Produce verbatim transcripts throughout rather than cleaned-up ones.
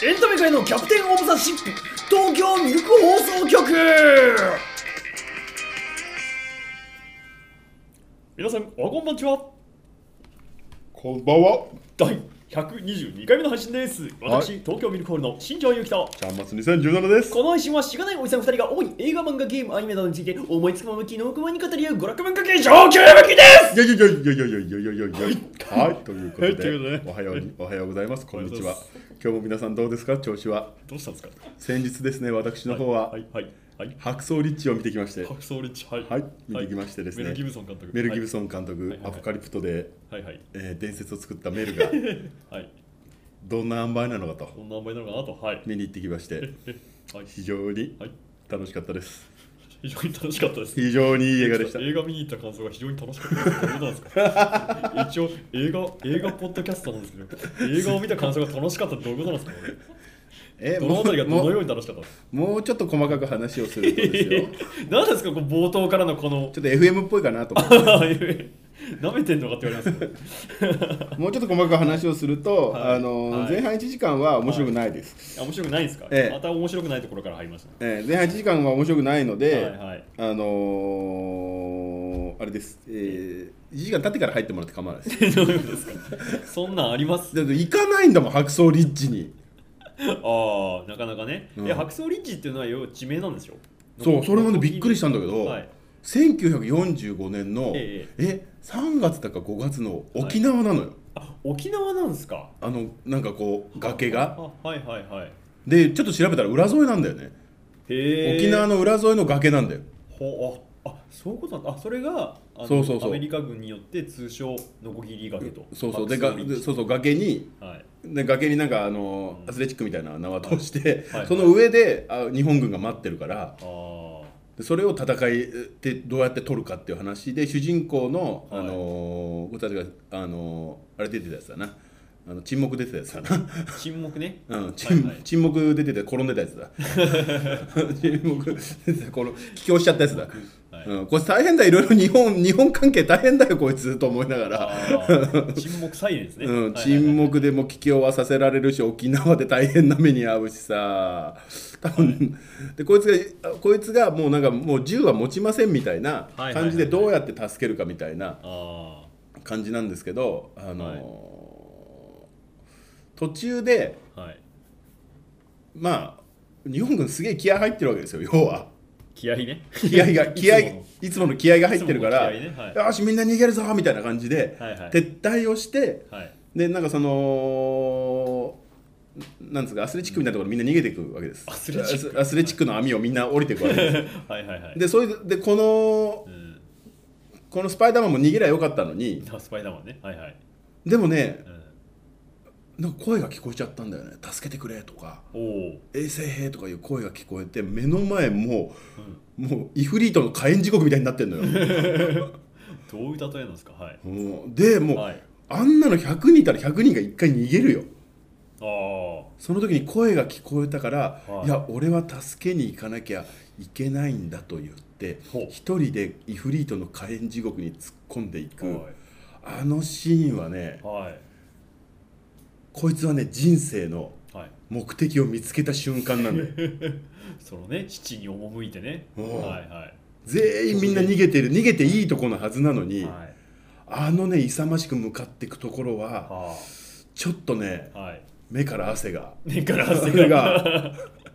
エンタメ界のキャプテンオブザシップ、東京ミルク放送局。皆さんおはこんばんちは。 こんばんは。 第ひゃくにじゅうにかいめの配信です。私、はい、東京ミルクホールの新庄ゆきとちゃんまつにせんじゅうななです。 この配信はしがないおじさんふたりが主に映画、漫画、ゲーム、アニメなどについて思いつくまま昨日くまに語り合う娯楽文化系上級向きです。 いやいやいやいやいやいやいやいやいやはい、ということで、はい、おはようおはようございます。こんにちは。今日も皆さんどうですか、調子は。 どうしたんですか。 先日ですね、私の方は、はいはいはい、白装リッチを見てきまして、 白装リッチ、はい、 はい、見てきましてですね、 メル・ギブソン監督、 メル・ギブソン監督、はい、アポカリプトで、はいはいえー、伝説を作ったメルが、はい、どんな塩梅なのかと、 どんな塩梅なのかなと、はい、 見に行ってきまして、はい、非常に楽しかったです。 非常に楽しかったです。 非常にいい映画でした。 映画見に行った感想が非常に楽しかったです。どういうことなんですか。一応映画映画ポッドキャストなんですけど、映画を見た感想が楽しかったってどういうことなんですか。えどのあたりがどのように楽しかったですか。 もうちょっと細かく話をするとですよ。 何ですか、こう冒頭からのこのちょっと エフエム っぽいかなと思って。 なめてんのかって言われます、ね、 もうちょっと細かく話をすると、はい、あの、はい、前半いちじかんは面白くないです。 はい、面白くないですか、ええ、また面白くないところから入りました、ねええ、前半いちじかんは面白くないので、 はいはい、 あのー、あれです、えー、いちじかん経ってから入ってもらって構わないです。 どういうことですか。そんなんあります。 だって行かないんだもん、白装リッチに。 ああ、なかなかね、うん、いや白装リッチっていうのは要は地名なんですよ。 そう、それもねびっくりしたんだけど、はい、せんきゅうひゃくよんじゅうごねんの、えええさんがつだかごがつの沖縄なのよ、はい、 あ、沖縄なんですか。 あのなんかこう崖が、 あ、はいはいはい。 でちょっと調べたら浦添なんだよね。へ、沖縄の浦添の崖なんだよ。 ほああ、そういうことなんだ。あ、それがあのそうそうそう、 アメリカ軍によって通称のこぎり崖と、 そうそうでがそうそう崖に、はい、で崖になんかあの、うん、アスレチックみたいな縄通して、はい、その上であ日本軍が待ってるから、あそれを戦いってどうやって取るかっていう話で、主人公の、はい、あの僕たちがあのあれ出てたやつだな、あの沈黙出てたやつだな。 沈黙ね、 うん、沈、はいはい、沈黙出てて転んでたやつだ。沈黙出てこの帰郷しちゃったやつだ。はい、うん、これ大変だ、いろいろ日本日本関係大変だよこいつと思いながら。 沈黙サイレンですね。 うん、沈黙でも帰郷はさせられるし、沖縄で大変な目に遭うしさ。多分、はい、でこいつがこいつがもうなんかもう銃は持ちませんみたいな感じでどうやって助けるかみたいな感じなんですけど、あのーはい、途中で、はい、まあ日本軍すげえ気合入ってるわけですよ、要は。 気合ね。 気合が気合いつもの気合が入ってるから、ね、はい、よしみんな逃げるぞみたいな感じで、はいはい、撤退をして、はい、でなんかそのなんですか、アスレチックみたいなところみんな逃げていくわけです。アスレチック、アスレチックの網をみんな降りていくわけです。はいはいはい。でそれでこの、うん、このスパイダーマンも逃げりゃよかったのに、 スパイダーマンね、はいはい、 でもね、うん、なんか声が聞こえちゃったんだよね。助けてくれとか、衛生兵とかいう声が聞こえて、目の前もう、うん、もうイフリートの火炎地獄みたいになってんのよ。 どういう例えなんですか。はい、 うん、でもう、はい、あんなのひゃくにんいたらひゃくにんがいっかい逃げるよ。あ、その時に声が聞こえたから、はい、いや俺は助けに行かなきゃいけないんだと言って一人でイフリートの火炎地獄に突っ込んでいく、はい、あのシーンはね、はい、こいつはね人生の目的を見つけた瞬間なんだよ。 そのね、七に赴いてね、はいはい、 全員みんな逃げてる、逃げていいとこのはずなのに、はい、あのね勇ましく向かっていくところは、はあ、ちょっとね、はい、目から汗が目から汗が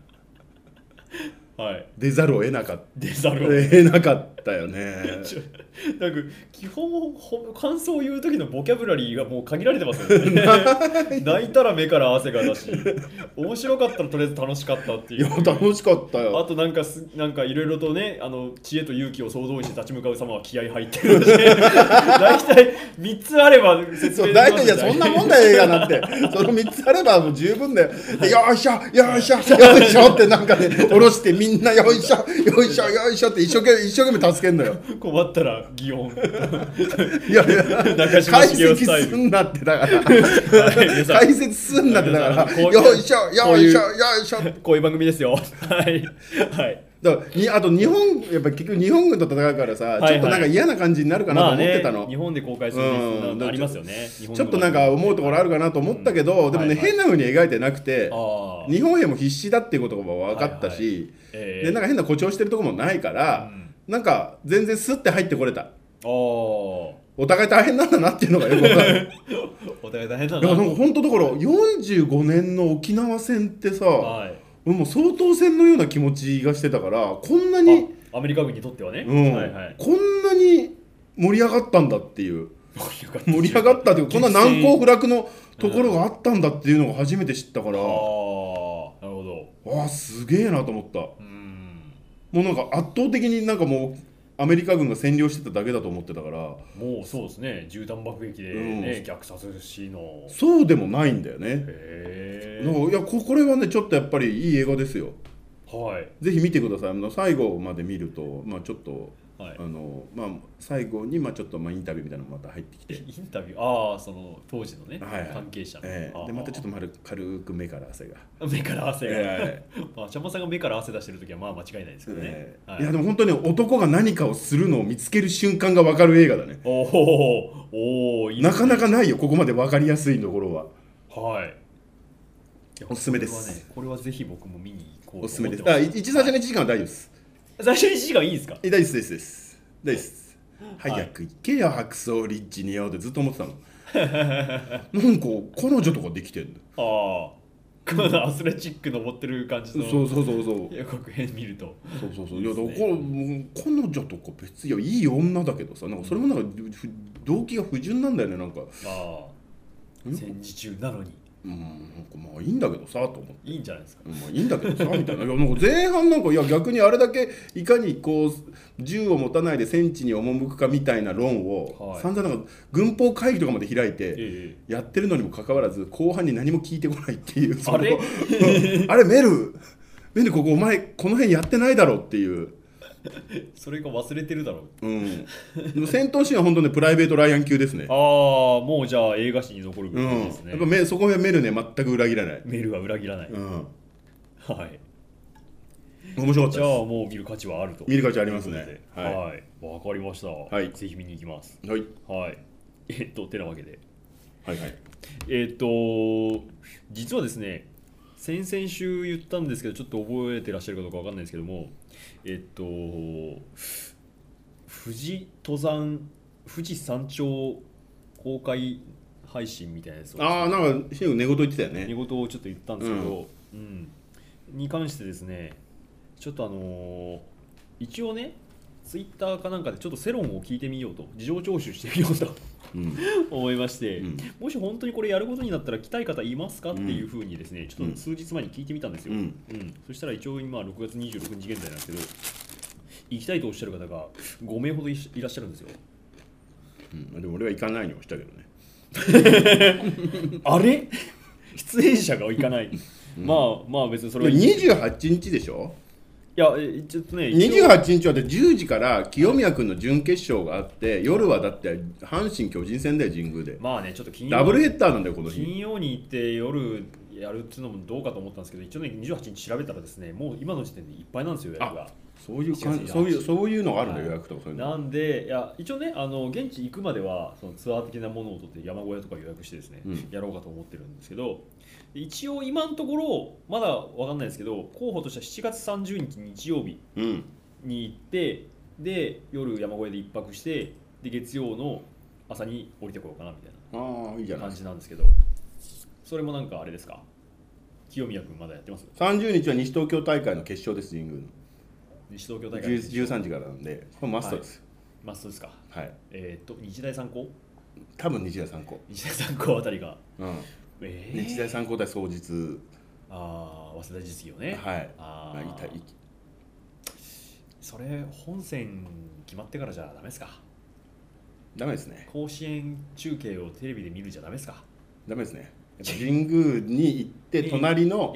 はい、 出ざるを得なかった出ざるを得なかったよね。 なんか基本感想を言う時のボキャブラリーがもう限られてますよね。泣いたら目から汗がだし、面白かったらとりあえず楽しかったっていう。 いや楽しかったよ。 あとなんかすなんかいろいろとね、あの知恵と勇気を総動員して立ち向かう様は気合入ってるので、大体みっつあれば説明できます。 大体いやそんなもんだよ映画なんて。そのみっつあればもう十分だよ。よいしょよいしょよいしょってなんかね下ろしてみんなよいしょよいしょよいしょって一生懸命一生懸命助けんのよ。 困ったら擬音。 いやいや中島茂雄スタイル。解説すんなってだから。解説すんなってだから。よいしょよいしょよいしょ。 こういう番組ですよ。はいはい。 だからにあと日本やっぱ結局日本軍と戦うからさ、はいはい、ちょっとなんか嫌な感じになるかなと思ってたの、まあね、 日本で公開するの、うん、ありますよね。 ちょっとなんか思うところあるかなと思ったけど、うん、でもね、はいはい、変な風に描いてなくて、日本兵も必死だっていうことも分かったし、はいはいえー、でなんか変な誇張してるところもないから、うん、なんか全然スッて入ってこれた。お互い大変なんだなっていうのがよく分かる。 お互い大変なんだな。いやなんか本当だからよんじゅうごねんの沖縄戦ってさ、はい、もう総統戦のような気持ちがしてたから、こんなにアメリカ軍にとってはね、 うんはいはい、こんなに盛り上がったんだっていう盛り上がったっていうこんな難攻不落のところがあったんだっていうのが初めて知ったから、うん、ああなるほど、ああすげえなと思った。うんもうなんか圧倒的になんかもうアメリカ軍が占領してただけだと思ってたから、もうそうですね、銃弾爆撃で、ねうん、虐殺しのそうでもないんだよね。へえ。いや こ, これはねちょっとやっぱりいい映画ですよ。はい、ぜひ見てください。最後まで見ると、まあ、ちょっと、はいあのまあ、最後にまあちょっとまあインタビューみたいなのがまた入ってきて、 インタビューああその当時のね、はい、関係者の、 えー、でまたちょっと軽く目から汗が目から汗が、えーまあ、ちゃんまさんが目から汗出してる時はまあ間違いないですけどね、えーはい、いやでも本当に男が何かをするのを見つける瞬間が分かる映画だね。おおおいいですね。なかなかないよここまで分かりやすいところは。はいおすすめです。 これはね、これはぜひ僕も見に行こうと思ってます。 おすすめです。あ、一最初のいちじかんは大丈夫です。 最初のいちじかんいいですか？ 大丈夫ですですです。大丈夫です。早く行けよ、白草リッチによってずっと思ってたの。なんか彼女とかできてんだ。ああ。 このアスレチック登ってる感じの。 そうそうそうそう。 予告編見ると。 そうそうそう。いやだから彼女とか別にいい女だけどさ、なんかそれもなんか動機が不純なんだよねなんか。ああ。 戦時中なのに。 うん、なんかまあいいんだけどさと思っていいんじゃないですか、 まあ、いいんだけどさみたいな。いやなんか前半なんかいや逆にあれだけいかにこう銃を持たないで戦地に赴くかみたいな論を、はい、散々なんか軍法会議とかまで開いてやってるのにもかかわらず後半に何も聞いてこないっていうあれあれメルメルここお前この辺やってないだろっていうそれが忘れてるだろう、うん、 でも戦闘シーンは本当ねプライベートライアン級ですね。 ああもうじゃあ映画史に残るぐらいですね、 うん、やっぱそこはメルね全く裏切らない。 メルは裏切らない、うん、 はい面白かったです。 じゃあもう見る価値はあると。 見る価値ありますね。 はいわ、はい、かりました、はい、ぜひ見に行きます。はい、はい、えっとてなわけではいはいえっと実はですね先々週言ったんですけどちょっと覚えてらっしゃるかどうかわかんないですけどもえっと富士登山富士山頂公開配信みたいなやつを、 ああなんか寝言言ってたよね。 寝言をちょっと言ったんですけど、うん、うん、に関してですねちょっとあのー、一応ねツイッターかなんかでちょっと世論を聞いてみようと事情聴取してみようと、うん、思いまして、うん、もし本当にこれやることになったら来たい方いますかっていうふうにですね、うん、ちょっと数日前に聞いてみたんですよ、うんうん、そしたら一応今ろくがつにじゅうろくにち現在なんですけど行きたいとおっしゃる方がごめいほど い, いらっしゃるんですよ、 うん、でも俺は行かないにはしたけどねあれ出演者が行かない、うん、まあまあ別にそれはにじゅうはちにちでしょ。 いやちょっとねにじゅうはちにちはじゅうじから清宮君の準決勝があって夜はだって阪神巨人戦だよ神宮で。 まあねちょっと金曜ダブルヘッダーなんだよこの日。 金曜に行って夜やるっていうのもどうかと思ったんですけど一応ねにじゅうはちにち調べたらですねもう今の時点でいっぱいなんですよ予約が。 そういう感じそういうそういうのがあるんだよ、はい、予約とかそういうの。 なんでいや一応ねあの現地行くまではそのツアー的なものを取って山小屋とか予約してですね、うん、やろうかと思ってるんですけど一応今のところまだ分かんないですけど候補としてはしちがつさんじゅうにち日曜日に行って、うん、で夜山小屋で一泊してで月曜の朝に降りてこようかなみたいな感じなんですけどそれもなんかあれですか清宮君まだやってます？ さんじゅうにちは西東京大会の決勝です神宮の西東京大会じゅうさんじからなんでこれマストです、 はい、マストですか。はいえっ、ー、と日大三高多分日大三高日大三高あたりがうんえー、日大三高大双日ああ早稲田実業ねはいああ痛いそれ本戦決まってからじゃダメですか？ ダメですね。 甲子園中継をテレビで見るじゃダメですか？ ダメですね。神宮に行って隣の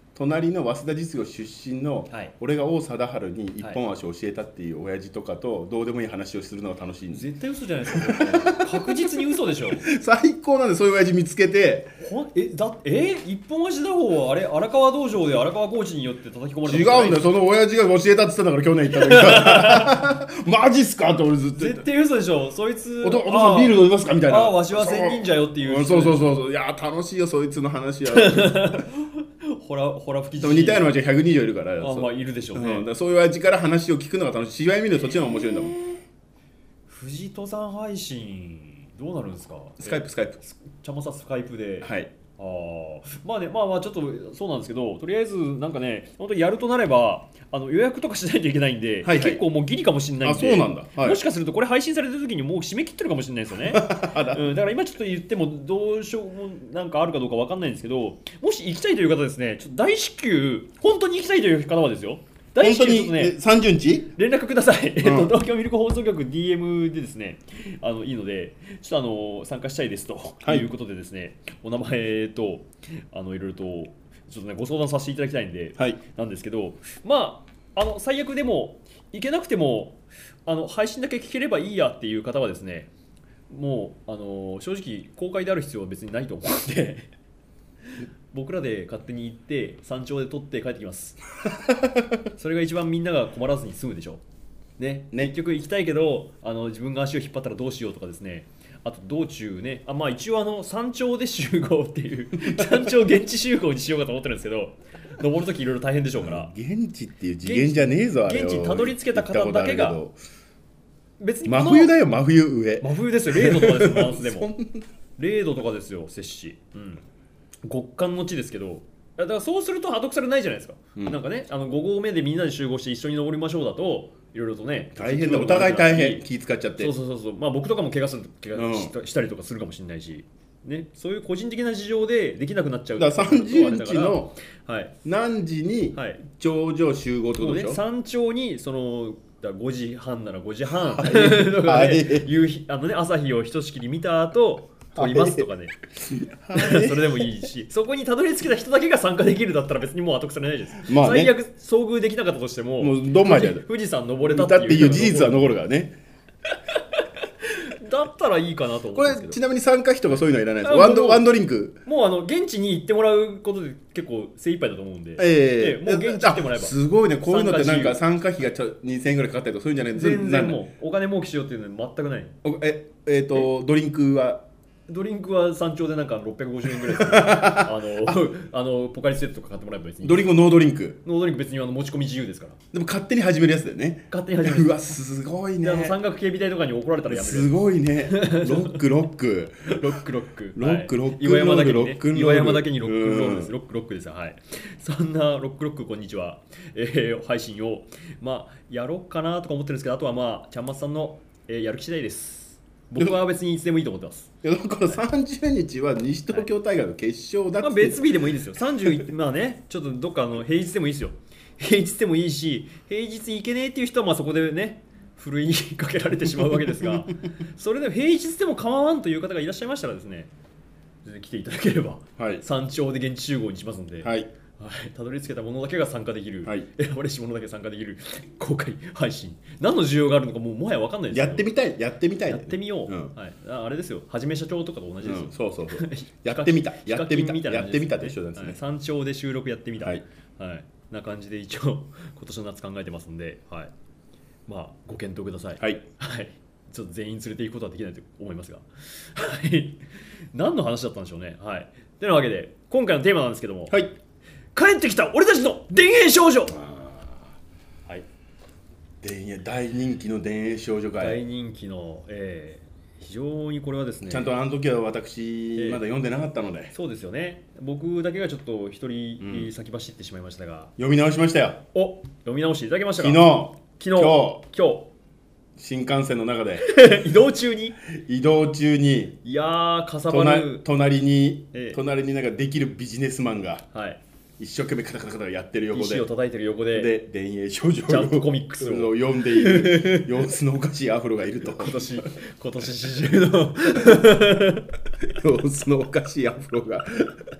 隣の早稲田実業出身の、 はい、 俺が王貞治に一本足を教えたっていう親父とかとどうでもいい話をするのが楽しいんです。 絶対嘘じゃないですか確実に嘘でしょ最高なんで、そういう親父見つけて。 ほんえだえ一本足打法はあれ荒川道場で荒川コーチによって叩き込まれた。 違うんだよ、その親父が教えたって言ってたから去年行った時からマジっすかって俺ずっと絶対嘘でしょ。そいつお父さんビール飲みますかみたいな。 ああわしは仙人じゃよっていう。 そうそうそうそう。いや楽しいよそいつの話はほらほら吹き似たような街がひゃくにじゅういるから。 あまあいるでしょうね、 うん、だそういう親父から話を聞くのが楽しい。試合見るとそっちの方が面白いんだもん。 富士登山配信どうなるんですか。 スカイプスカイプちゃまさスカイプで。 はい。 あまあねまあまあちょっとそうなんですけど、とりあえずなんかね本当にやるとなればあの予約とかしないといけないんで、はいはい、結構もうギリかもしれないんで。 あそうなんだ、はい、 もしかするとこれ配信された時にもう締め切ってるかもしれないですよね、うん、だから今ちょっと言ってもどうしようもなんかあるかどうかわかんないんですけど、もし行きたいという方ですね、ちょっと大至急本当に行きたいという方はですよ、 本当に、ね、さんじゅうにち連絡ください、うん、えっと、東京ミルク放送局 ディーエム でですねあのいいのでちょっとあの参加したいですと、はい、いうことでですねお名前とあのいろいろとちょっとねご相談させていただきたいんで、はい、なんですけど、まああの最悪でも行けなくてもあの配信だけ聞ければいいやっていう方はですね、もうあの正直公開である必要は別にないと思うんで僕らで勝手に行って山頂で撮って帰ってきますそれが一番みんなが困らずに済むでしょう、ねね、結局行きたいけどあの自分が足を引っ張ったらどうしようとかですね、あと道中ねあ、まあ、一応あの山頂で集合っていう山頂現地集合にしようかと思ってるんですけど登るときいろいろ大変でしょうから、 現地っていう次元じゃねえぞあれ。 現地にたどり着けた方だけが別に真冬だよ真冬上真冬ですよ、れいどとかですよ、フランスでもれいどとかですよ摂氏、うん、極寒の地ですけど、だからそうすると後腐れないじゃないですか、うん、なんかねあのご合目でみんなで集合して一緒に登りましょうだといろいろとね大変だ、お互い大変気使っちゃって、 そうそうそうそう、まあ僕とかも怪我する怪我し、うん、したりとかするかもしれないしね、そういう個人的な事情でできなくなっちゃう。 だからさんじゅうにちの何時に頂上集合ってことでしょ、はい、 山頂にそのだごじはんならごじはんとかね、はい、夕日あのね朝日をひとしきり見た後撮りますとかね、はい、それでもいいし、そこにたどり着けた人だけが参加できるだったら別にもう後腐れないです、まあね、最悪遭遇できなかったとしても、 もうどんまいだよ富士山登れたっていう、 っていう事実は残るからねだったらいいかなと思うんですけど、 これちなみに参加費とかそういうのはいらないですか。ワンドワンドリンクもうあの現地に行ってもらうことで結構精一杯だと思うんで、 えー、もう現地行ってもらえばすごいね、こういうのってなんか参加費がにせんえんぐらいかかったりとかそういうんじゃない。 全然もうお金儲けしようっていうのは全くない。 ええー、とドリンクはドリンクは山頂でなんかろっぴゃくごじゅうえんぐらいですあのあのポカリスエットとか買ってもらえば別に。 ドリンクノードリンクノードリンク別にあの持ち込み自由ですから。 でも勝手に始めるやつだよね。 勝手に始める。 うわすごいね。 あの山岳警備隊とかに怒られたらやめる。 すごいね。ロックロックロックロックロックロック岩山だけに、ね、岩山だけにロックロールです。ロックロックです。はい。そんなロックロックこんにちは、えー、配信をまあやろうかなとか思ってるんですけど、あとはまあちゃんまつさんの、えー、やる気次第です。僕は別にいつでもいいと思ってます。 いやだからさんじゅうにちは西東京大会の決勝だって、 はい、まあ、別日でもいいですよ。さんじゅうまあねちょっとどっかの平日でもいいですよ。平日でもいいし、平日行けねえっていう人はまあそこでねふるいにかけられてしまうわけですがそれでも平日でも構わんという方がいらっしゃいましたらですね、全然来ていただければ、はい、山頂で現地集合にしますので、はいはい、たどり着けたものだけが参加できる、はい、選ばれし者だけ参加できる公開配信、何の需要があるのかもうもはや分かんないですけど、 やってみたいやってみたい、ね、 やってみよう、うん、はい、あれですよ、はじめ社長とかと同じですよ、うん、 そうそうそうやってみたやってみたやってみたと一緒なんですね、はい、 山頂で収録やってみた、はいはい、な感じで一応今年の夏考えてますんで、はい、まあご検討ください、はいはい、ちょっと全員連れていくことはできないと思いますがはい何の話だったんでしょうね。はい、というわけで今回のテーマなんですけども、はい、帰ってきた俺たちの田園少女。はい、 田園大人気の田園少女会、 大人気の、えー、非常にこれはですね、 ちゃんとあの時は私、えー、まだ読んでなかったので、 そうですよね、僕だけがちょっと一人先走ってしまいましたが、うん、 読み直しましたよ。 お読み直していただけましたか。 昨日昨日今日今日新幹線の中で移動中に移動中にいやーかさばる隣に、ええ、隣になんかできるビジネスマンが、はい、一生懸命カタカタカタやってる横で石を叩いてる横でで田園少女ジャンプコミックスを読んでいる様子のおかしいアフロがいると今年今年始終の様子のおかしいアフロが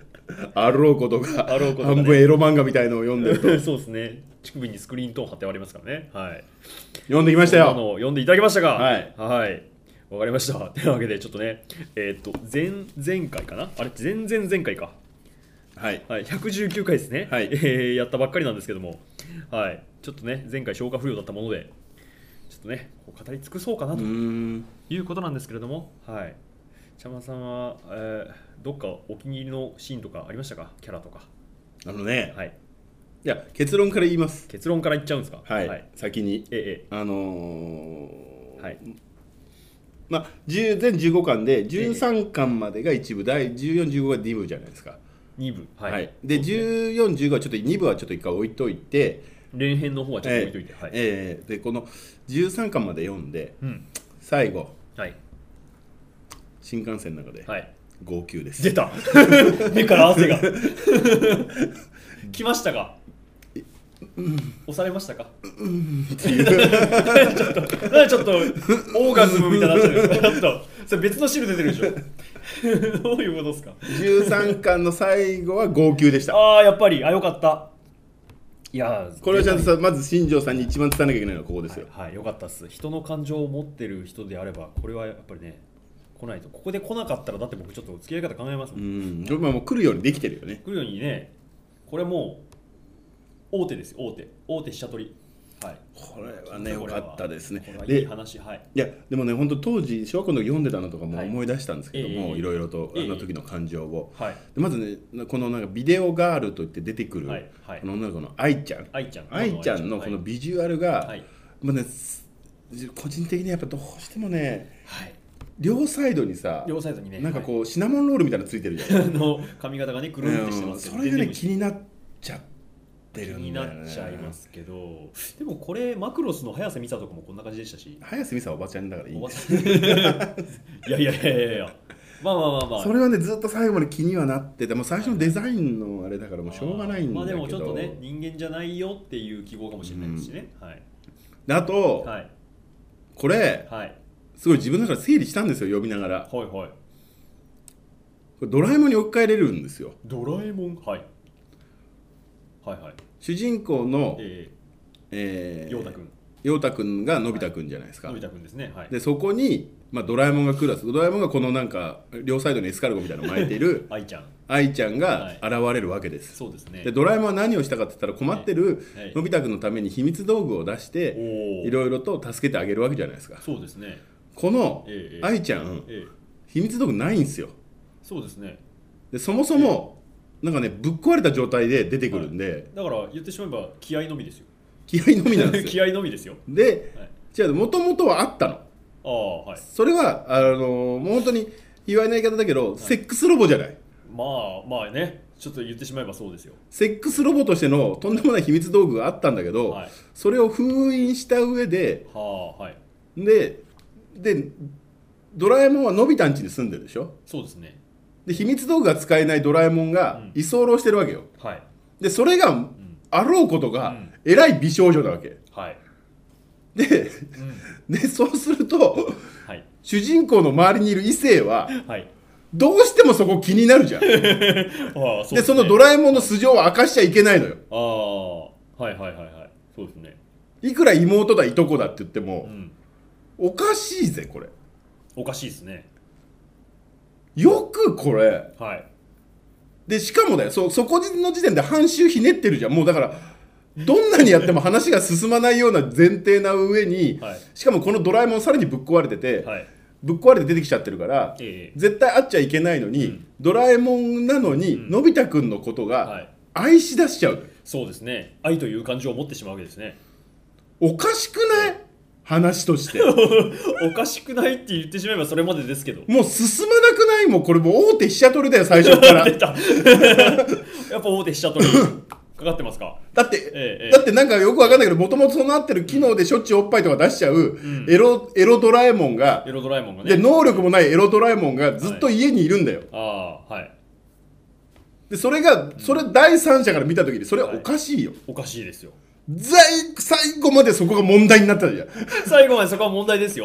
あろうことがあろうことが、ね、 半分エロ漫画みたいのを読んでるとそうですね、乳首にスクリーントーン貼ってありますからね。はい、 読んできましたよ。 そんなの読んでいただきましたか。 はいはいわかりました。というわけでちょっとねえっ、ー、と前前回かなあれ前々前回かはい、 はい、ひゃくじゅうきゅうかいですね、 はいえー、やったばっかりなんですけども、はい、ちょっとね前回消化不良だったものでちょっとねこう語り尽くそうかなということなんですけれども、はい、茶間さんは、えー、どっかお気に入りのシーンとかありましたか、キャラとか。 あのね、 はい、 いや結論から言います。 結論から言っちゃうんですか。 はい、はい、先に、 ええ、 あのー、はい、まあ、全じゅうごかんでじゅうさんかんまでがいち部、だいじゅうよん、じゅうごがに部じゃないですか。 に部、はい、はい、 で、ね、じゅうよん、じゅうごはちょっとに部はちょっと一回置いといて、 連編の方はちょっと置いといて、 えーはいえー、でこのじゅうさんかんまで読んで、うん、最後、 はい、 新幹線の中で、はい、号泣です。 出た目から汗が来ましたか。押されましたか。 うんっていうちょっとちょっとオーガズムみたいになっちゃうんですか。ちょっとそれ別の汁出てるでしょどういうことですか。 じゅうさんかんの最後は号泣でした。 ああやっぱりあよかった。いやこれはちゃんとさまず新庄さんに一番伝えなきゃいけないのはここですよ。 はい、はい、よかったっす。人の感情を持ってる人であればこれはやっぱりね来ないと。ここで来なかったらだって僕ちょっと付き合い方考えますもん。 うん、まあもう来るようにできてるよね。 来るようにね。これもう大手ですよ、大手大手飛車取り。はい、 これはね良かったですね。 これはいい話。はい、 いやでもね本当当時小学校の時読んでたのとかも思い出したんですけども、はい、いろいろとあの時の感情を、はい、でまずねこのなんかビデオガールといって出てくる、はいはい、この女の子の愛ちゃん愛ちゃん愛ちゃんのこのビジュアルが、はい、まあね個人的にやっぱどうしてもね、はい、両サイドにさ両サイドにねなんかこう、はい、シナモンロールみたいなのついてるじゃん。 あの髪型がねくるんってしてますけど、 それがね気になっちゃって気になっちゃいますけど、でもこれマクロスの早瀬美沙とかもこんな感じでしたし。 早瀬美沙はおばちゃんだからいいんだいやいやいやいやいやまあまあまあまあそれはねずっと最後まで気にはなっててもう最初のデザインのあれだからもうしょうがないんだけど、まあでもちょっとね人間じゃないよっていう記号かもしれないですしね、うんはい、 あと、はい、これ、はい、すごい自分の中で整理したんですよ読みながら。はいはい、これドラえもんに置き換えれるんですよ。 ドラえもん、はいはいはい、 主人公の陽太くん陽太くんがのび太くんじゃないですか。 のび太くんですね、はい、 でそこに、まあ、ドラえもんが来るドラえもんがこのなんか両サイドにエスカルゴみたいなのを巻いている愛ちゃん愛ちゃんが現れるわけです、はい、そうですね。でドラえもんは何をしたかって言ったら困ってるのび太くんのために秘密道具を出していろいろと助けてあげるわけじゃないですか。 そうですね。 この愛ちゃん、ええ、秘密道具ないんですよ。 そうですね。 でそもそも、ええなんかねぶっ壊れた状態で出てくるんで、はい、 だから言ってしまえば気合のみですよ。 気合のみなんですよ気合のみですよ。 で、はい、違うもともとはあったの。 あ、はい、 それはあのもう本当に卑猥な言い方だけど、はい、セックスロボじゃない。 まあまあねちょっと言ってしまえばそうですよ。 セックスロボとしてのとんでもない秘密道具があったんだけど、はい、それを封印した上で、はあはい、ででドラえもんはのび太ん家に住んでるでしょ。 そうですね。 で秘密道具が使えないドラえもんが居候してるわけよ、うんはい、でそれがあろうことがえらい美少女なわけ、はい、で、うん、でそうすると、はい、主人公の周りにいる異性は、はい、どうしてもそこ気になるじゃんあ そうですね、でそのドラえもんの素性を明かしちゃいけないのよ。 ああはいはいはいはいそうですね。 いくら妹だいとこだって言っても、うん、おかしいぜこれ。 おかしいですね。 よくこれ、はい、でしかもね そ, そこの時点で半周ひねってるじゃん。もうだからどんなにやっても話が進まないような前提な上に、はい、しかもこのドラえもんさらにぶっ壊れてて、はい、ぶっ壊れて出てきちゃってるから、ええ、絶対会っちゃいけないのに、うん、ドラえもんなのに、うん、のび太くんのことが愛し出しちゃう、はい、 そうですね。愛という感情を持ってしまうわけですね。 おかしくない？話としておかしくないって言ってしまえばそれまでですけど、 もう進まなくない？もうこれもう大手飛車取りだよ最初から出たやっぱ大手飛車取りかかってますか？ だって、ええ、だってなんかよくわかんないけどもともとそうなってる機能でしょっちゅうおっぱいとか出しちゃう、うん、エロ、エロドラえもんがエロドラえもんがねで能力もないエロドラえもんがずっと家にいるんだよ、 はい、あはいでそれがそれ第三者から見た時にそれはおかしいよ、はい、 おかしいですよ。 最後までそこが問題になったじゃん最後までそこは問題ですよ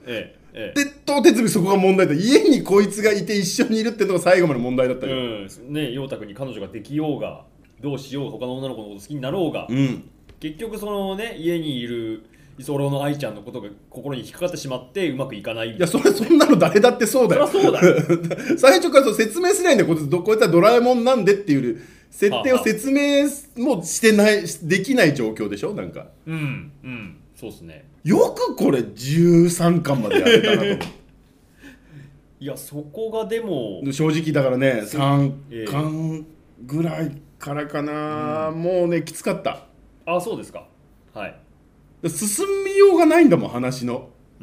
ええええ、 鉄頭鉄尾そこが問題だ。家にこいつがいて一緒にいるってのが最後まで問題だったよ、 うんね、陽太くんに彼女ができようがどうしよう他の女の子のこと好きになろうが、 うん、 結局そのね家にいる居候の愛ちゃんのことが心に引っかかってしまってうまくいかない。 いやそれそんなの誰だってそうだよ。 そりゃそうだよ最初からそう説明しないんだよ。こいつこいつはドラえもんなんでっていう設定を説明もしてないできない状況でしょ。なんかうんうんそうですね。 よくこれじゅうさんかんまでやれたなと思っていやそこがでも正直だからねさんかんぐらいからかな、うん、もうねきつかった。 あそうですか。はい。 進みようがないんだもん話の、 うん、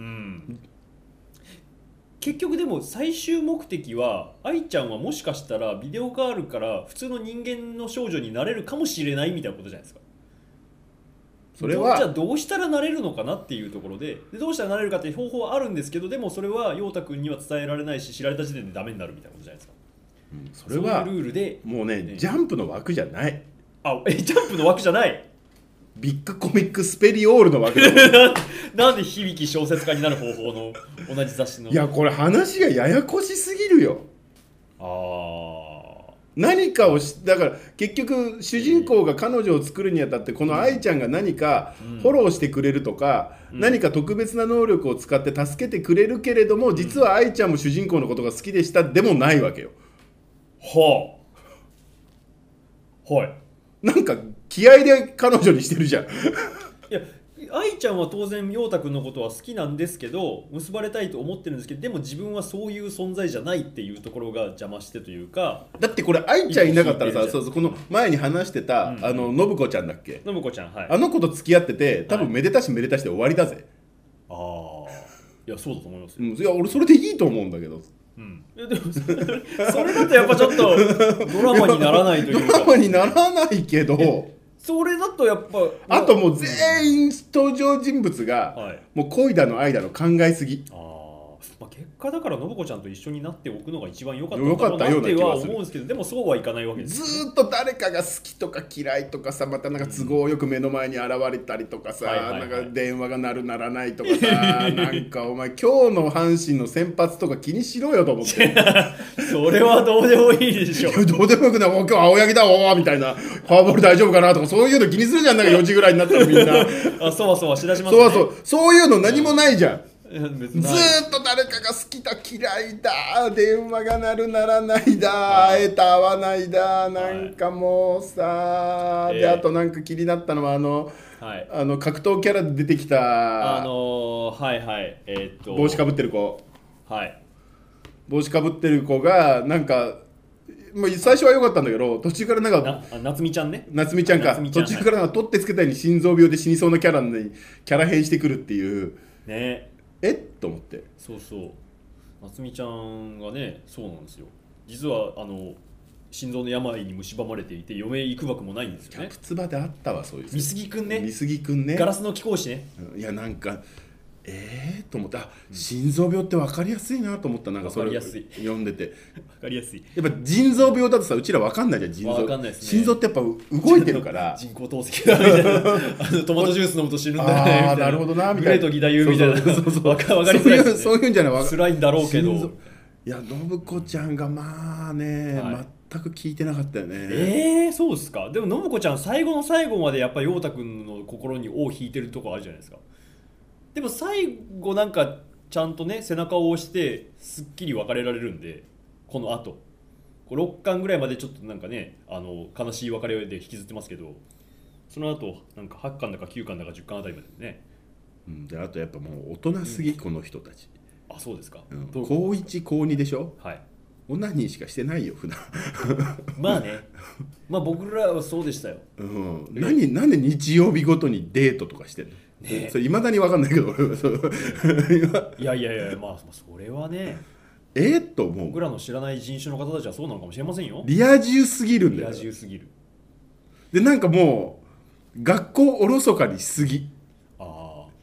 結局でも最終目的は愛ちゃんはもしかしたらビデオがあるから普通の人間の少女になれるかもしれないみたいなことじゃないですか。それはじゃあどうしたらなれるのかなっていうところ で, でどうしたらなれるかっていう方法はあるんですけど、でもそれは陽太くんには伝えられないし知られた時点でダメになるみたいなことじゃないですか、 うん、それはそういうルールでもうね、ねジャンプの枠じゃない。 あえジャンプの枠じゃないビッグコミックスペリオールの枠なんで響小説家になる方法の同じ雑誌の。 いやこれ話がややこしすぎるよ。あ何かをしだから結局主人公が彼女を作るにあたってこの愛ちゃんが何かフォローしてくれるとか、うん、何か特別な能力を使って助けてくれるけれども実は愛ちゃんも主人公のことが好きでしたでもないわけよ。 はあはい。 なんか気合で彼女にしてるじゃんいや愛ちゃんは当然陽太くんのことは好きなんですけど結ばれたいと思ってるんですけどでも自分はそういう存在じゃないっていうところが邪魔してというか。 だってこれ愛ちゃんいなかったらさそうそうこの前に話してた、うん、あの信子ちゃんだっけ。 信子ちゃん、はい、 あの子と付き合ってて多分めでたしめでたしで終わりだぜ、 はい、ああいやそうだと思いますよ、 うん、いや俺それでいいと思うんだけど、 うん、いやでもそれだとやっぱちょっとドラマにならないというかドラマにならないけどそれだとやっぱあともう全員登場人物が、はい、もう恋だの愛だの考えすぎ。 あ、まあ、結果だから信子ちゃんと一緒になっておくのが一番良かったのかなっては思うんですけどでもそうはいかないわけです、ね、 ずーっと誰かが好きとか嫌いとかさまたなんか都合よく目の前に現れたりとかさ、うん、なんか電話が鳴る鳴らないとかさなんかお前今日の阪神の先発とか気にしろよと思ってそれはどうでもいいでしょどうでもよくない今日青柳だおーみたいなフォアボール大丈夫かなとかそういうの気にするじゃん。なんかよじぐらいになったらみんなあそわそわしだしますね。 そうそうそういうの何もないじゃん、うん、ずーっと誰かが好きだ嫌いだ電話が鳴る鳴らないだ会えた会わないだなんかもうさ、はい、であとなんか気になったのはあの、はい、あの格闘キャラで出てきたあのー、はいはいえー、っと帽子かぶってる子はい帽子かぶってる子がなんかもう最初は良かったんだけど途中からなんかな夏美ちゃんね夏美ちゃんか途中からなんか取ってつけたように心臓病で死にそうなキャラにキャラ変してくるっていうねえっと思ってそうそう夏美ちゃんがねそうなんですよ実はあの心臓の病に蝕まれていて余命いくばくもないんですよね。 キャプツバであったわそういう美杉くんね美杉くんねガラスの貴公子ね、 いやなんかえーと思った、うん、心臓病って分かりやすいなと思った。なんかそれ読んでて分かりやすい。 やっぱ腎臓病だとさうちら分かんないじゃん腎臓分かんないですね。 心臓ってやっぱ動いてるから人工透析だみたいなあのトマトジュース飲むと死ぬんだよねみたいな。 あなるほどなみたいな。 グレート義太夫みたいな。そうそうそう分かりづらいですね。 そういうんじゃない辛いんだろうけどいや信子ちゃんがまあね、はい、全く聞いてなかったよね。 えー、そうですか。でも信子ちゃん最後の最後までやっぱり陽太くんの心に尾を引いてるとこあるじゃないですか。でも最後なんかちゃんとね背中を押してすっきり別れられるんでこの後ろっかんぐらいまでちょっとなんかねあの悲しい別れで引きずってますけどその後なんかはちかんだかきゅうかんだかじゅっかんあたりまでね、 うん、であとやっぱもう大人すぎ、うん、この人たち。 あそうですか、 うん、高いち高にでしょ。 はいオナニーしかしてないよ普段まあねまあ僕らはそうでしたよ、 うん、何なんで日曜日ごとにデートとかしてんのね、それ未だに分かんないけどいやいやいやまあそれはねえー、っと思う。 僕らの知らない人種の方たちはそうなのかもしれませんよ。 リア充すぎるんだよ。 リア充すぎるでなんかもう学校おろそかにしすぎ。 あ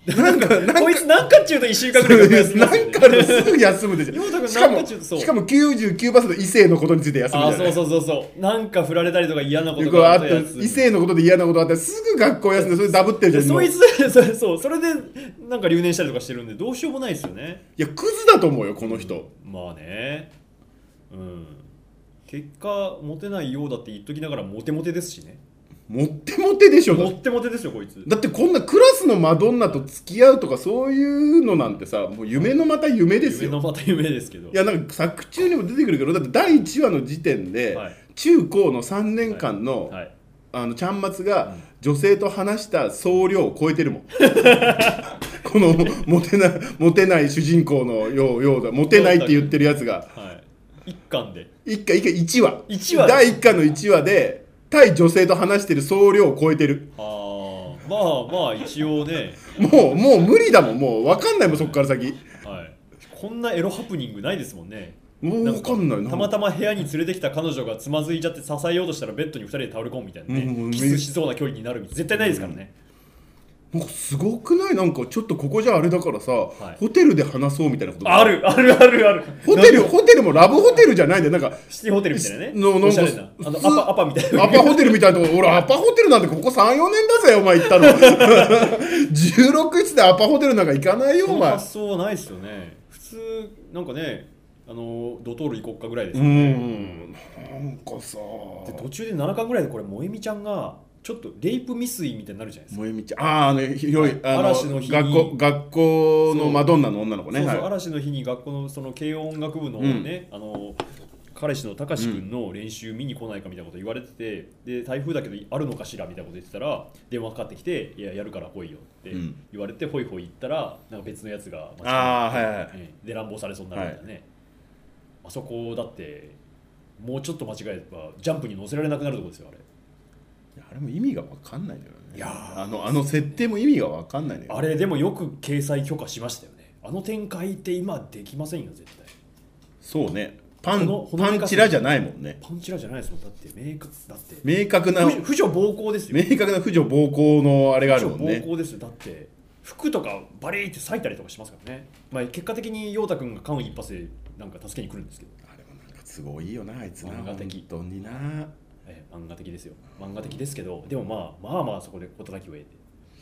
なんかこいつなんかっちゅうといっしゅうかんぐらい休みますよね。 なんかすぐ休むでしょ。しかもしかも きゅうじゅうきゅうパーセント 異性のことについて休むじゃない。 あ、そうそうそうそう。なんか振られたりとか嫌なことがあったやつ、 異性のことで嫌なことがあったらすぐ学校休んでそれでダブってるじゃん。 そいつそうそうそれでなんか留年したりとかしてるんでどうしようもないですよね。 いやクズだと思うよこの人、 うん、まあね、うん、結果モテないようだって言っときながらモテモテですしね。 モテモテでしょ。 モテモテですよこいつ。 だってこんなクラスのマドンナと付き合うとかそういうのなんてさ、もう夢のまた夢ですよ。 夢のまた夢ですけど。 いやなんか作中にも出てくるけど、だってだいいちわの時点で、はい、中高のさんねんかんの、はいはい、あのちゃんまつが女性と話した総量を超えてるもんこのモテなモテない主人公のようようだ、モテないって言ってるやつが、 はい、いっかんでいっかんいちわいちわだいいっかんのいちわで対女性と話してる総量を超えてる。 ああ、まあまあ一応ねもうもう無理だもん、もう分かんないもんそっから先、 はい、こんなエロハプニングないですもんね。 もう分かんないな。 たまたま部屋に連れてきた彼女がつまずいちゃって支えようとしたらベッドにふたりで倒れ込むみたいなね、うん、キスしそうな距離になるみたいな絶対ないですからね、 うん、なんかすごくない？なんかちょっとここじゃあれだからさ、はい、ホテルで話そうみたいなことあるあるあるある。 ホテルホテルもラブホテルじゃないんだよ。なんかシティホテルみたいなね、 のなんかあのアパアパみたいなアパホテルみたいなとこ。俺アパホテルなんてここ さんよねんだぜお前行ったのじゅうろくいつでアパホテルなんか行かないよお前。 その発想はないですよね普通。なんかね、あのドトール行こっかぐらいですよね。うんなんかさで途中でななかんぐらいでこれ萌実ちゃんがちょっとレイプ未遂みたいになるじゃないですか。 萌実ちゃん、ああね、広い、あの嵐の日に学校学校のマドンナの女の子ね。 そうそう、 はい、 嵐の日に学校のその軽音楽部のね、うん、あの彼氏のたかし君の練習見に来ないかみたいなこと言われてて、で台風だけどあるのかしらみたいなこと言ってたら電話かかってきて、いややるから来いよって言われて、ホイホイ行ったらなんか別のやつが間違あ、はいはい、 で乱暴されそうになるみたいなね、はい、あそこだってもうちょっと間違えばジャンプに乗せられなくなるところですよあれ。 いやあれも意味が分かんないんだよね。いやあのあの設定も意味が分かんないんだよね。 あれでもよく掲載許可しましたよね。あの展開って今できませんよ絶対。 そうね、パンパンチラじゃないもんね。 パンチラじゃないですもん。だって明確だって明確な婦女暴行ですよ。 明確な婦女暴行のあれがあるもんね。 婦女暴行ですよ。だって服とかバリーって裂いたりとかしますからね。まあ結果的に陽太くんが間一髪でなんか助けに来るんですけど、 あれもなんかすごいよなあいつな。 漫画的本当にな、 え漫画的ですよ。漫画的ですけど、でもまあまあまあそこで小叩きを得て、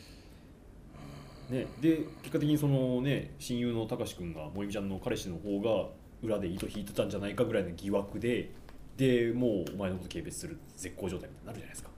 ね、で結果的にそのね親友のたかしくんが萌実ちゃんの彼氏の方が裏で糸引いてたんじゃないかぐらいの疑惑で、でもうお前のこと軽蔑する絶好状態みたいになるじゃないですか。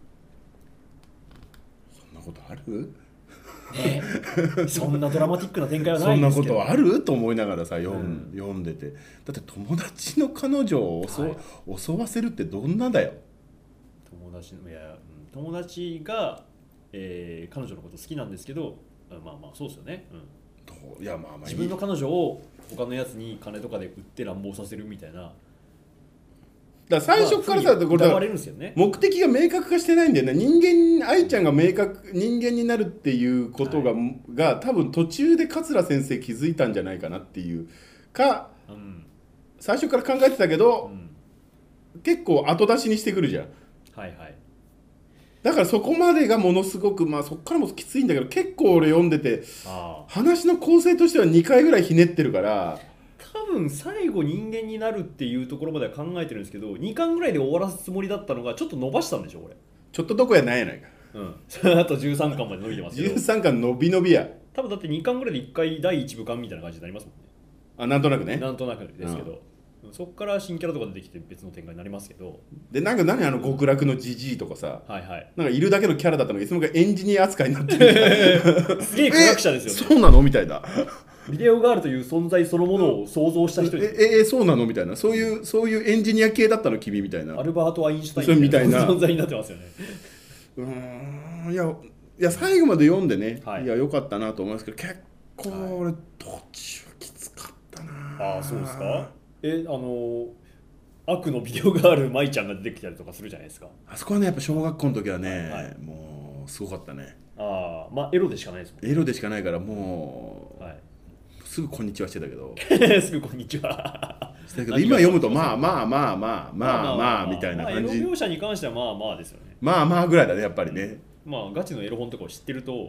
そんなことある？ ね、そんなドラマティックな展開はないですけど、 そんなことあると思いながらさ、読ん、うん、読んでて、だって友達の彼女を襲、はい、襲わせるってどんなだよ。 友達のいや友達が、えー、彼女のこと好きなんですけど、まあまあそうですよね、うん、いやまあまあ自分の彼女を他のやつに金とかで売って乱暴させるみたいな。 だから最初からさ、まあ、これ、ね、目的が明確化してないんだよね。人間愛ちゃんが明確人間になるっていうことが、はい、が多分途中で桂先生気づいたんじゃないかなっていうか、うん、最初から考えてたけど、うん、結構後出しにしてくるじゃん。はいはい。だからそこまでがものすごく、まあそこからもきついんだけど、結構俺読んでて話の構成としてはにかいぐらいひねってるから、 多分最後人間になるっていうところまでは考えてるんですけど、にかんぐらいで終わらすつもりだったのがちょっと伸ばしたんでしょこれ。 ちょっとどこやないやないか。 うん。その後じゅうさんかんまで伸びてますけど。 じゅうさんかん伸び伸びや。 多分だってにかんぐらいでいっかいだいいち部完みたいな感じになりますもんね。 あ、なんとなくね。 なんとなくですけど。うん、そこから新キャラとか出てきて別の展開になりますけど。 でなんか何あの極楽のジジイとかさ、 はいはい、 なんかいるだけのキャラだったのがいつもかエンジニア扱いになってるすげえ科学者ですよね。 そうなのみたいな。 ビデオガールという存在そのものを想像した人です。 ええそうなのみたいな、そういうそういうエンジニア系だったの君みたいな。 アルバート・アインシュタインみたいな存在になってますよね。 うーんいやいや最後まで読んでね、はい、いや良かったなと思いますけど、結構俺、はい、途中きつかったな。 ああそうですか。えあの悪のビデオガール舞ちゃんが出てきたりとかするじゃないですか。 あそこはねやっぱ小学校の時はね、 はい、 もうすごかったね。 ああまあエロでしかないですもんね。 エロでしかないからもう、はい、すぐこんにちはしてたけどすぐこんにちはしたけど今読むとまあまあまあまあまあまあみたいな感じ。 エロ描写に関してはまあまあですよね。 まあまあぐらいだねやっぱりね。 まあガチのエロ本とかを知ってると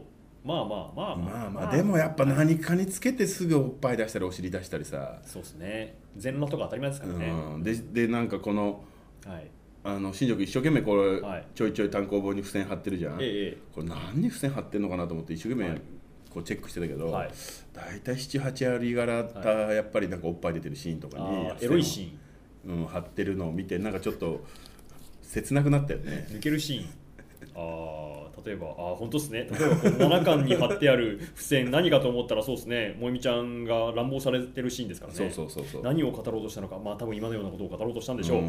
まあまあまあまあまあでもやっぱ何かにつけてすぐおっぱい出したりお尻出したりさ、 そうですね、全裸とか当たり前ですからね、 うん、ででなんかこの、はい、あの新庄君一生懸命これ、はい、ちょいちょい単行本に付箋貼ってるじゃん、ええ、これ何に付箋貼ってんのかなと思って一生懸命、はい、こうチェックしてたけど、はい、大体ななはち割柄た、はい、やっぱりなんかおっぱい出てるシーンとかにエロいシーン、うん、貼ってるのを見てなんかちょっと切なくなったよね。 抜けるシーン、あ例えばあ本当ですね、例えばこのななかんに貼ってある付箋何かと思ったらそうですね、もえみちゃんが乱暴されてるシーンですからね。 そうそうそうそう、 何を語ろうとしたのか、まあ多分今のようなことを語ろうとしたんでしょう、うん、うん、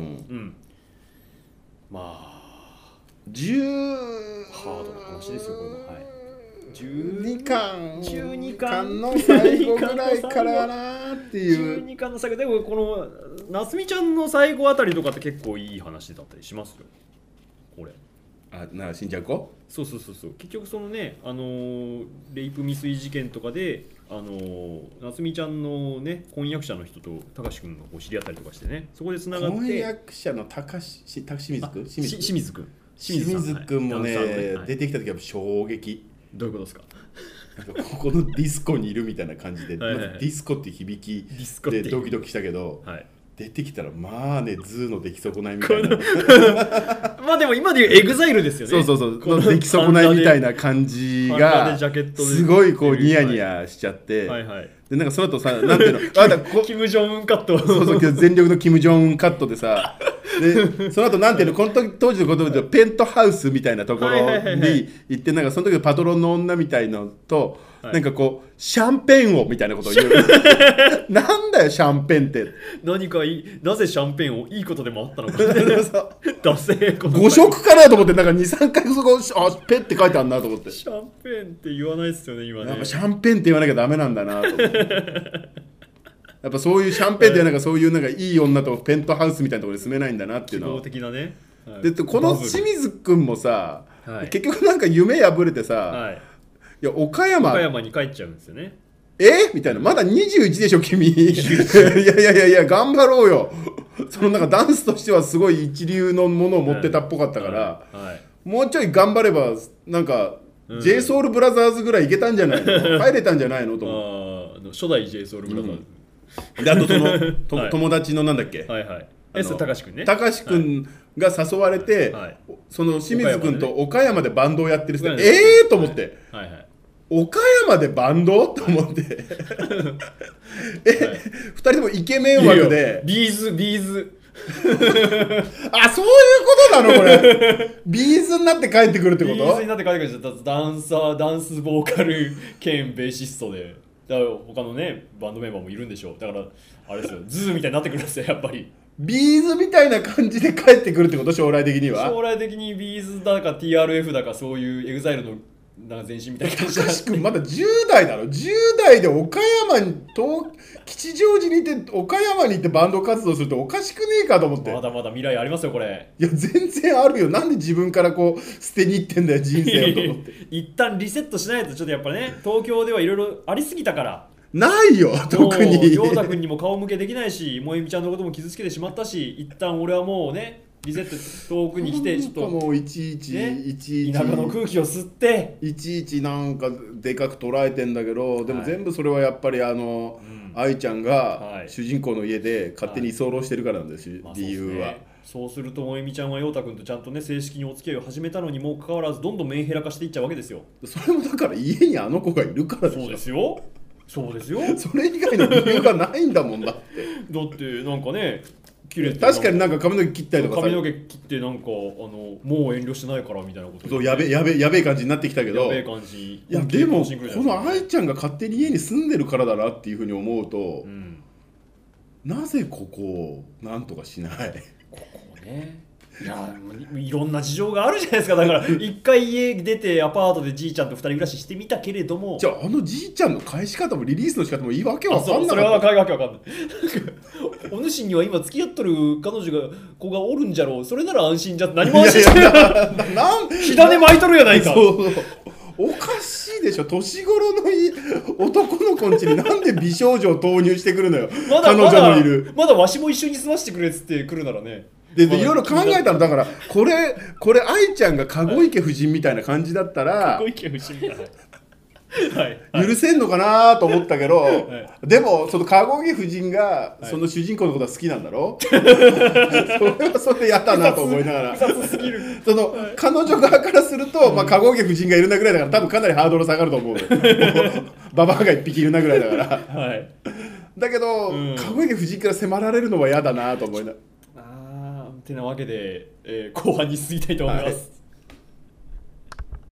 まあじゅうハードな話ですよこれも、はい、 じゅうにかんじゅうにかんの最後ぐらいからなっていうじゅうにかんの最後でもこの夏美ちゃんの最後あたりとかって結構いい話だったりしますよこれ。 あな死んじゃう子、 そうそうそうそう、結局そのね、あのー、レイプ未遂事件とかで、あのー、夏美ちゃんのね婚約者の人と高志くんがこう知り合ったりとかしてね、そこでつながって、 婚約者の高志清水くん清水清水くん清水くんもね、はい、出てきた時は衝撃。 どういうことですか。 なんかここのディスコにいるみたいな感じではい、はい、まずディスコっていう響きでドキドキしたけど、はい、出てきたらまあねズーの出来損ないみたいなまあでも今で言うエグザイルですよね。 そうそうそう、出来損ないみたいな感じがすごいこうニヤニヤしちゃって、はいはいはい、でなんかその後さなんていうのあだこキム・ジョンウンカットそうそう全力のキム・ジョンウンカットでさでその後なんていうのこの時当時のことでペントハウスみたいなところに行ってなんかその時のパトロンの女みたいのと、はい、なんかこうシャンペンをみたいなことを言うなんだよシャンペンって何かいいなぜシャンペンをいいことでもあったのかダセーことご色かなと思ってなんか にさんかいそこあペンって書いてあるなと思ってシャンペンって言わないですよね今ね。 やっぱシャンペンって言わなきゃダメなんだなと思ってやっぱそういうシャンペンってなんかそういうなんかいい女とペントハウスみたいなところに住めないんだなっていうのを希望的なね、はい、 でこの清水くんもさ、はい、結局なんか夢破れてさ、はい、いや岡山岡山に帰っちゃうんですよね。 えみたいなまだにじゅういちでしょ君いやいやいやいや頑張ろうよそのなんかダンスとしてはすごい一流のものを持ってたっぽかったから、はいはいはい、もうちょい頑張ればなんか、うん、ジェイソウルブラザーズぐらいいけたんじゃないの入れたんじゃないのと思ってあ初代 ジェイソウルブラザーズ、うんであとそのと、はい、友達のなんだっけ、 はいはい、えそれ高志くんね。 高志くんが誘われて、はい、その清水くんと岡山でバンドをやってる人、ね、ええーと思って、はいはいはい、岡山でバンドと思ってえ、はい、ふたりともイケメン枠でビーズビーズあそういうことなのこれビーズになって帰ってくるってこと。 ビーズになって帰ってくるってダンサーダンスボーカル兼ベーシストでだから他のねバンドメンバーもいるんでしょう。だからあれですよズーみたいになってくるんですよやっぱり。 ビーズみたいな感じで帰ってくるってこと将来的には。 将来的にビーズだか ティーアールエフ だかそういうエグザイルのなんか前身みたいな感じで。 高志くんまだじゅう代だろ。じゅう代で岡山に東吉祥寺に行って岡山に行ってバンド活動するとおかしくねえかと思って。 まだまだ未来ありますよこれ。 いや全然あるよ。なんで自分からこう捨てに行ってんだよ人生をと思って一旦リセットしないとちょっとやっぱね東京ではいろいろありすぎたからないよ特に陽太くんにも顔向けできないし萌実ちゃんのことも傷つけてしまったし一旦俺はもうねリセット遠くに来てちょっともういちいち、ね、いちいち田舎の空気を吸っていちいちなんかでかく捉えてんだけどでも全部それはやっぱりあの、はい、愛ちゃんが主人公の家で勝手に居候してるからなんですよ、はい、理由は、まあそうすると萌実ちゃんは陽太くんとちゃんとね正式にお付き合いを始めたのにもかかわらずどんどんメンヘラ化していっちゃうわけですよ。 それもだから家にあの子がいるからでしょ。 そうですよそうですよそれ以外の理由がないんだもんだってだってなんかね切れて確かになんか髪の毛切ったりとか髪の毛切ってなんかあのもう遠慮してないからみたいなことそうやべやべやべえ感じになってきたけどやべえ感じいやでもこの愛ちゃんが勝手に家に住んでるからだなっていうふうに思うと、うん、なぜここをなんとかしないここねいやいろんな事情があるじゃないですか。だから一回家出てアパートでじいちゃんと二人暮らししてみたけれどもじゃああのじいちゃんの返し方もリリースの仕方もいいわけわかんない。 それはわけわかんないお主には今付き合っとる彼女が子がおるんじゃろうそれなら安心じゃ何も安心してない火種巻いとるやないかそうおかしいでしょ年頃のい男の子んちになんで美少女を投入してくるのよまだ彼女のいるまだ、まだわしも一緒に住ませてくれっつって来るならねででいろいろ考えたのだからこれこれ愛ちゃんが籠池夫人みたいな感じだったら籠池夫人みたいなはいはい、 許せんのかなと思ったけど、はい、でもその籠木夫人がその主人公のことは好きなんだろ、はい、それはそれでやったなと思いながらその、はい、彼女側からすると、まあ、籠木夫人がいるなぐらいだから多分かなりハードル下がると思うババアが一匹いるなぐらいだから、はい、だけど、うん、籠木夫人から迫られるのは嫌だなと思いながら。 あーってなわけで、えー、後半に進みたいと思います、はい。